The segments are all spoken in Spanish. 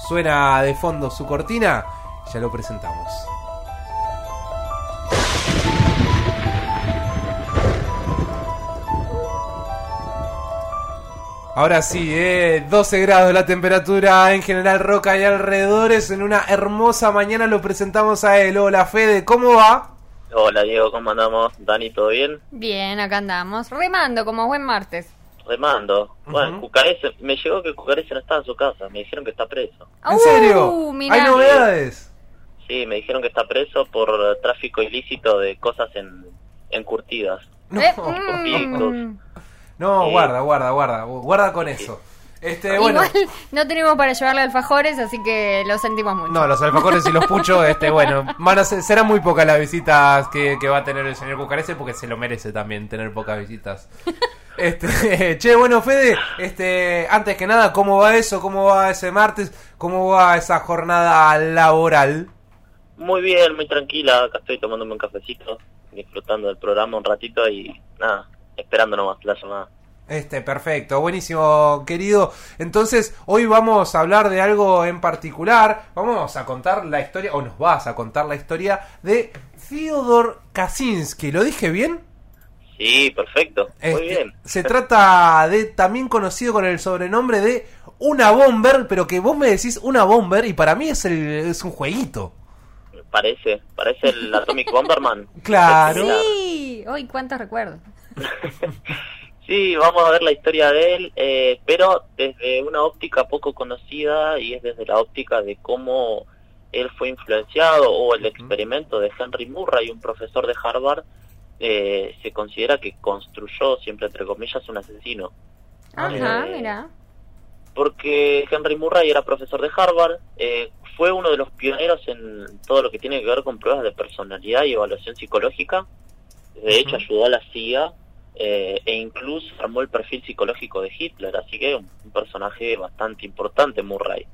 suena de fondo su cortina, ya lo presentamos. Ahora sí, 12 grados la temperatura en General Roca y alrededores. En una hermosa mañana lo presentamos a él. Hola Fede, ¿cómo va? Hola Diego, ¿cómo andamos? Dani, ¿todo bien? Bien, acá andamos, remando como buen martes. Remando. Bueno, Cucarese, me llegó que Cucarese no está en su casa, me dijeron que está preso. ¿En serio? Mirá. ¿Hay novedades? Sí, me dijeron que está preso por tráfico ilícito de cosas encurtidas. No, guarda con eso. Bueno. Igual no tenemos para llevarle alfajores, así que lo sentimos mucho. No, los alfajores y los puchos, bueno, serán muy pocas las visitas que va a tener el señor Cucarese, porque se lo merece también tener pocas visitas. Bueno, Fede, antes que nada, ¿cómo va eso? ¿Cómo va ese martes? ¿Cómo va esa jornada laboral? Muy bien, muy tranquila, acá estoy tomándome un cafecito, disfrutando del programa un ratito y nada, esperando nomás la llamada. Perfecto, buenísimo, querido. Entonces, hoy vamos a hablar de algo en particular. Vamos a contar la historia, o nos vas a contar la historia de Fyodor Kaczynski. ¿Lo dije bien? Sí, perfecto, muy bien. Se trata de, también conocido con el sobrenombre de Una Bomber, pero que vos me decís Una Bomber y para mí es un jueguito. Parece el Atomic Bomberman. Claro. Sí, hoy cuántos recuerdos. Sí, vamos a ver la historia de él, pero desde una óptica poco conocida, y es desde la óptica de cómo él fue influenciado, o el experimento de Henry Murray, un profesor de Harvard, se considera que construyó, siempre entre comillas, un asesino. Ajá, mira. Porque Henry Murray era profesor de Harvard, fue uno de los pioneros en todo lo que tiene que ver con pruebas de personalidad y evaluación psicológica. De hecho, ayudó a la CIA, e incluso armó el perfil psicológico de Hitler, así que un personaje bastante importante, Murray.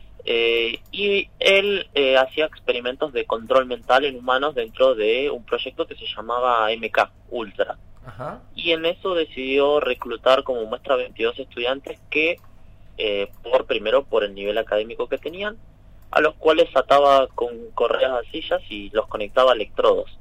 Y él hacía experimentos de control mental en humanos dentro de un proyecto que se llamaba MK Ultra. Ajá. Y en eso decidió reclutar como muestra 22 estudiantes que, primero por el nivel académico que tenían, a los cuales ataba con correas a sillas y los conectaba a electrodos.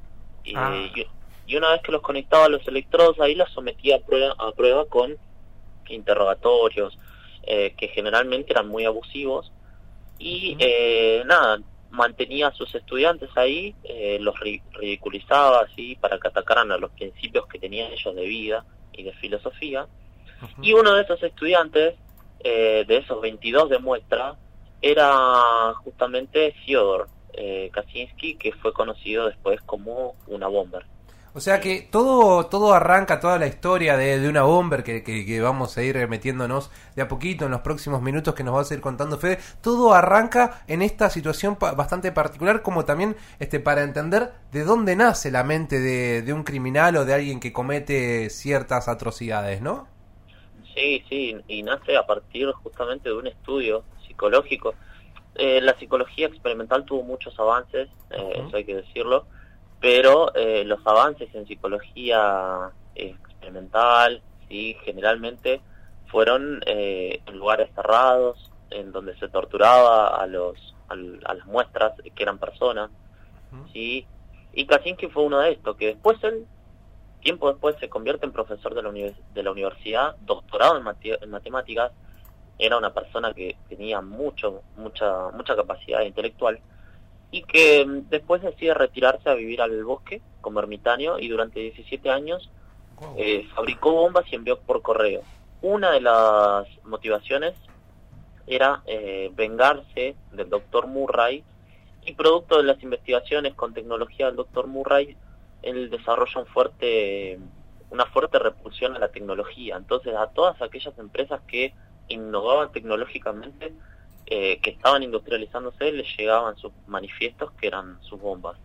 Y una vez que los conectaba a los electrodos, ahí los sometía a prueba con interrogatorios, que generalmente eran muy abusivos. Y mantenía a sus estudiantes ahí, los ridiculizaba así para que atacaran a los principios que tenían ellos de vida y de filosofía. Y uno de esos estudiantes, de esos 22 de muestra, era justamente Fyodor Kaczynski, que fue conocido después como Una Bomber. O sea que todo arranca, toda la historia de Una Bomber que vamos a ir metiéndonos de a poquito en los próximos minutos que nos vas a ir contando, Fede. Todo arranca en esta situación bastante particular, como también para entender de dónde nace la mente de un criminal o de alguien que comete ciertas atrocidades, ¿no? Sí, y nace a partir justamente de un estudio psicológico. La psicología experimental tuvo muchos avances, eso hay que decirlo. Pero los avances en psicología experimental, sí, generalmente fueron en lugares cerrados, en donde se torturaba a las muestras que eran personas, sí. Y Kaczynski fue uno de estos, que después tiempo después se convierte en profesor de la universidad, doctorado en matemáticas. Era una persona que tenía mucha capacidad intelectual, y que después decide retirarse a vivir al bosque como ermitaño, y durante 17 años fabricó bombas y envió por correo. Una de las motivaciones era vengarse del Dr. Murray, y producto de las investigaciones con tecnología del Dr. Murray, él desarrolla una fuerte repulsión a la tecnología. Entonces, a todas aquellas empresas que innovaban tecnológicamente, que estaban industrializándose, les llegaban sus manifiestos, que eran sus bombas.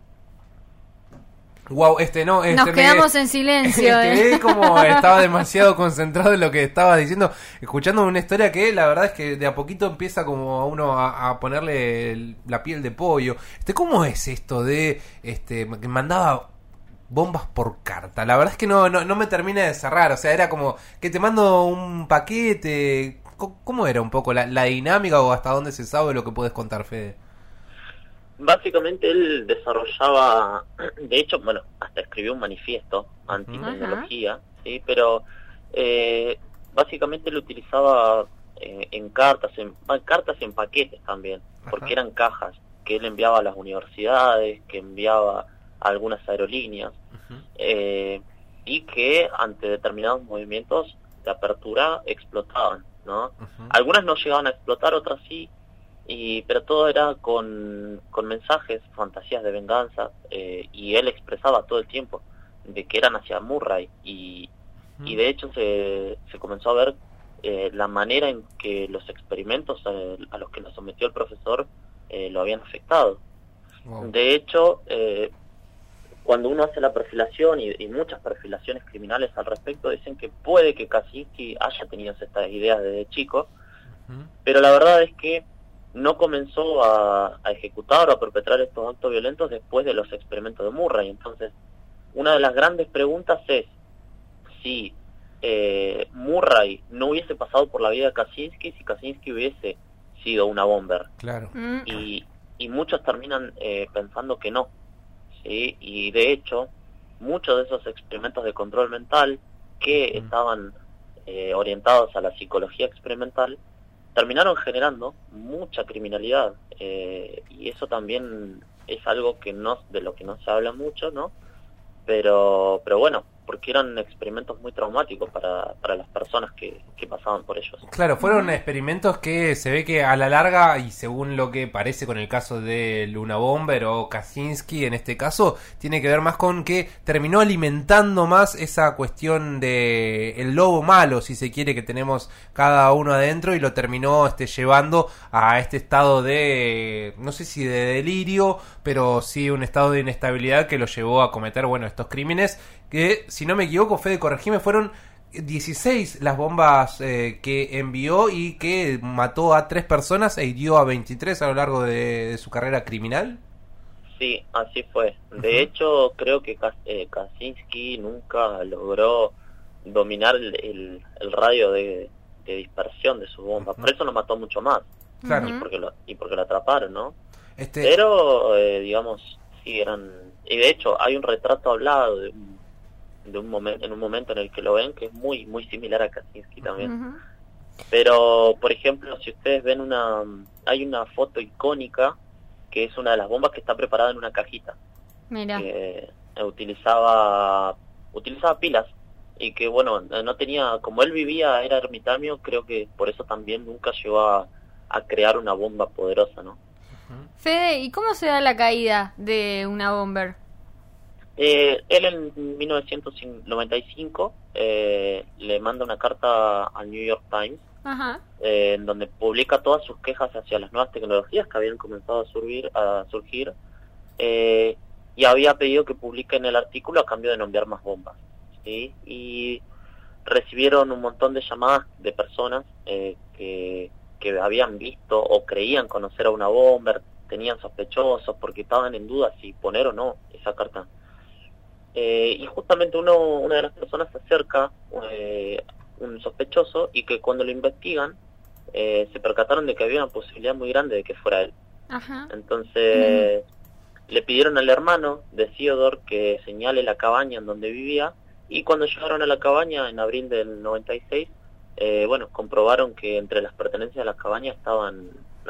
Wow, nos quedamos en silencio. Como estaba demasiado concentrado en lo que estaba diciendo, escuchando una historia que la verdad es que de a poquito empieza como a uno a ponerle la piel de pollo. ¿Cómo es esto de que mandaba bombas por carta? La verdad es que no me termina de cerrar. O sea, era como que te mando un paquete. ¿Cómo era un poco la dinámica o hasta dónde se sabe lo que puedes contar, Fede? Básicamente él desarrollaba, de hecho, bueno, hasta escribió un manifiesto anti-tecnología, ¿sí? Pero básicamente él utilizaba en cartas y en paquetes también, porque eran cajas que él enviaba a las universidades, que enviaba a algunas aerolíneas, y que ante determinados movimientos de apertura explotaban, ¿no? Algunas no llegaban a explotar, otras sí, pero todo era con mensajes, fantasías de venganza, y él expresaba todo el tiempo de que eran hacia Murray, y de hecho se comenzó a ver la manera en que los experimentos a los que lo sometió el profesor lo habían afectado. Wow. De hecho, cuando uno hace la perfilación y muchas perfilaciones criminales al respecto, dicen que puede que Kaczynski haya tenido estas ideas desde chico, pero la verdad es que no comenzó a ejecutar o a perpetrar estos actos violentos después de los experimentos de Murray. Entonces, una de las grandes preguntas es si Murray no hubiese pasado por la vida de Kaczynski, si Kaczynski hubiese sido una bomber. Claro. Y muchos terminan pensando que no, ¿sí? Y de hecho, muchos de esos experimentos de control mental que estaban orientados a la psicología experimental terminaron generando mucha criminalidad, y eso también es algo que de lo que no se habla mucho, ¿no? Pero bueno, porque eran experimentos muy traumáticos para las personas que pasaban por ellos. Claro, fueron experimentos que se ve que a la larga, y según lo que parece con el caso de Luna Bomber o Kaczynski en este caso, tiene que ver más con que terminó alimentando más esa cuestión de el lobo malo, si se quiere, que tenemos cada uno adentro, y lo terminó llevando a este estado de, no sé si de delirio, pero sí un estado de inestabilidad que lo llevó a cometer, bueno, estos crímenes que, si no me equivoco, Fede, corregime, fueron 16 las bombas que envió y que mató a 3 personas e hirió a 23 a lo largo de su carrera criminal. Sí, así fue. De hecho, creo que Kaczynski nunca logró dominar el radio de dispersión de sus bombas. Por eso no mató mucho más. Claro. Y porque lo atraparon, ¿no? Pero, digamos, sí eran... Y de hecho, hay un retrato hablado en un momento en el que lo ven, que es muy muy similar a Kaczynski también. Pero, por ejemplo, si ustedes ven hay una foto icónica que es una de las bombas que está preparada en una cajita. Mira. Que utilizaba pilas, y que, bueno, no tenía, como él vivía, era ermitaño, creo que por eso también nunca llegó a crear una bomba poderosa, ¿no? Fede, ¿y cómo se da la caída de una bomber? Él en 1995 le manda una carta al New York Times, en donde publica todas sus quejas hacia las nuevas tecnologías que habían comenzado a surgir, y había pedido que publiquen el artículo a cambio de no enviar más bombas, ¿sí? Y recibieron un montón de llamadas de personas que habían visto o creían conocer a una bomber, tenían sospechosos porque estaban en duda si poner o no esa carta. Y justamente una de las personas se acerca, un sospechoso, y que cuando lo investigan se percataron de que había una posibilidad muy grande de que fuera él. Entonces le pidieron al hermano de Theodore que señale la cabaña en donde vivía, y cuando llegaron a la cabaña en abril del 96, bueno, comprobaron que entre las pertenencias de la cabaña estaban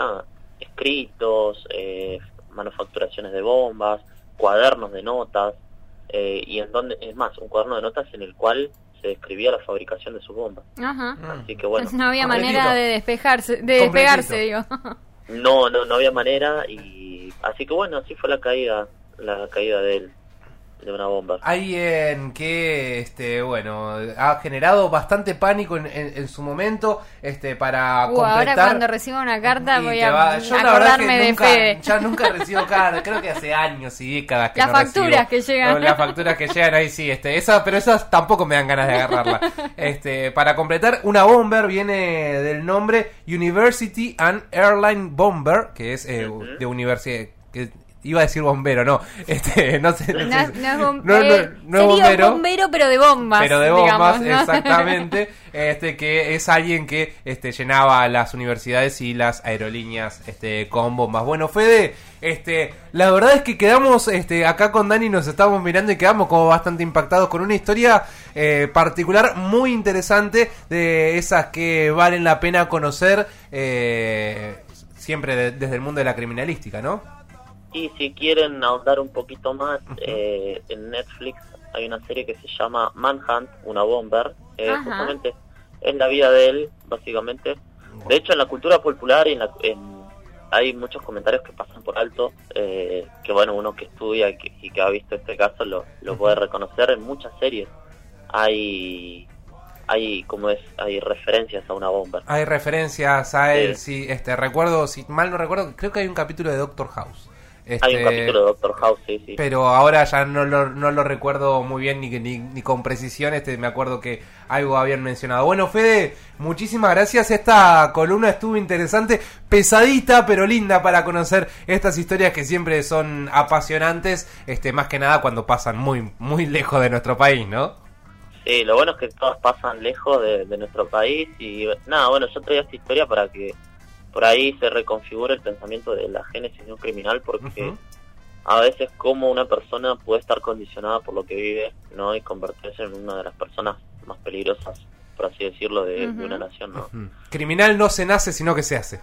escritos, manufacturaciones de bombas, cuadernos de notas, y es más, un cuaderno de notas en el cual se describía la fabricación de sus bombas. Así que bueno, no había manera de despegarse, digo. No había manera, y así que bueno, así fue la caída de él, de una bomba. Alguien que bueno, ha generado bastante pánico en su momento, para completar. Ahora cuando reciba una carta voy a yo acordarme de Fede. Ya nunca recibo cartas, creo que hace años y décadas que las no facturas recibo. que llegan. Las facturas que llegan ahí sí, pero esas tampoco me dan ganas de agarrarla. Para completar, una bomber viene del nombre University and Airline Bomber, que es de universidad, que iba a decir bombero, no. No sé. No es no es sería bombero. un bombero, pero de bombas. Pero de bombas, digamos, ¿no? exactamente. Que es alguien que llenaba las universidades y las aerolíneas con bombas. Bueno, Fede, la verdad es que quedamos acá con Dani, nos estábamos mirando y quedamos como bastante impactados con una historia particular muy interesante, de esas que valen la pena conocer, siempre desde el mundo de la criminalística, ¿no? Y si quieren ahondar un poquito más, en Netflix hay una serie que se llama Manhunt, una bomber. Justamente es la vida de él, básicamente. De hecho, en la cultura popular y hay muchos comentarios que pasan por alto, que bueno, uno que estudia y que ha visto este caso lo puede reconocer. En muchas series hay referencias a una bomber. Hay referencias a él, sí. Recuerdo, si mal no recuerdo, creo que hay un capítulo de Doctor House. Hay un capítulo de Doctor House, sí. Pero ahora ya no lo recuerdo muy bien ni con precisión. Me acuerdo que algo habían mencionado. Bueno, Fede, muchísimas gracias. Esta columna estuvo interesante, pesadita pero linda para conocer estas historias que siempre son apasionantes, más que nada cuando pasan muy, muy lejos de nuestro país, ¿no? Sí, lo bueno es que todas pasan lejos de nuestro país y nada, bueno, yo traía esta historia para que por ahí se reconfigura el pensamiento de la génesis de un criminal, porque a veces como una persona puede estar condicionada por lo que vive, ¿no? Y convertirse en una de las personas más peligrosas, por así decirlo, de una nación, ¿no? Criminal no se nace, sino que se hace.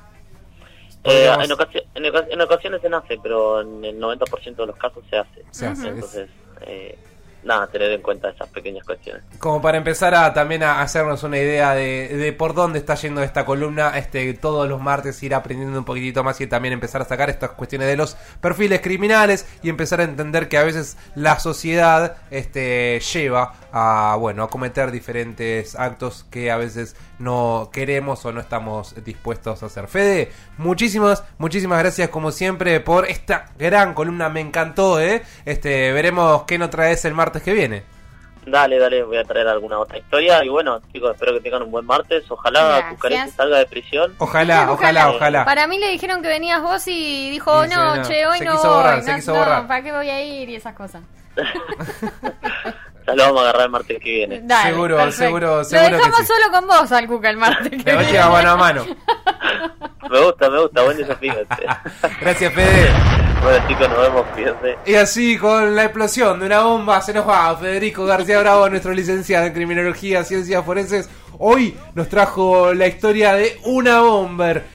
En ocasiones se nace, pero en el 90% de los casos se hace. Entonces, nada, tener en cuenta esas pequeñas cuestiones. Como para empezar también a hacernos una idea de por dónde está yendo esta columna, todos los martes ir aprendiendo un poquitito más y también empezar a sacar estas cuestiones de los perfiles criminales y empezar a entender que a veces la sociedad lleva a cometer diferentes actos que a veces no queremos o no estamos dispuestos a hacer. Fede, muchísimas gracias como siempre por esta gran columna, me encantó, veremos qué nos traes el martes que viene. Dale, voy a traer alguna otra historia y bueno, chicos, espero que tengan un buen martes, ojalá Cucarese salga de prisión. Ojalá. Para mí le dijeron que venías vos y dijo, hoy no quiso borrar. ¿Para qué voy a ir? Y esas cosas. Ya lo vamos a agarrar el martes que viene. Dale, seguro lo que dejamos sí. solo con vos al Cuca el martes que viene. Lleva mano a mano. Me gusta, buen desafío. Gracias, Fede. Bueno, chicos, nos vemos, fíjense. Y así, con la explosión de una bomba, se nos va Federico García Bravo, nuestro licenciado en Criminología, Ciencias Forenses. Hoy nos trajo la historia de una bomber.